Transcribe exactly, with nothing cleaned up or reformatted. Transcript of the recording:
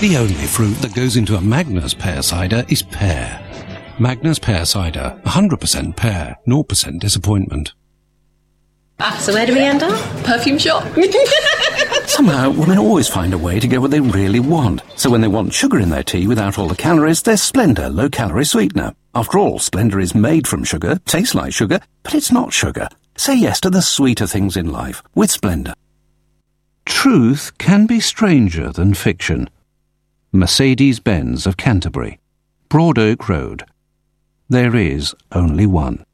The only fruit that goes into a Magners pear cider is pear. Magners pear cider, one hundred percent pear, zero percent disappointment. Ah, so where do we end up? Perfume shop. Somehow, women always find a way to get what they really want. So when they want sugar in their tea without all the calories, there's Splenda low-calorie sweetener. After all, Splenda is made from sugar, tastes like sugar, but it's not sugar. Say yes to the sweeter things in life with Splenda. Truth can be stranger than fiction. Mercedes-Benz of Canterbury, Broad Oak Road. There is only one.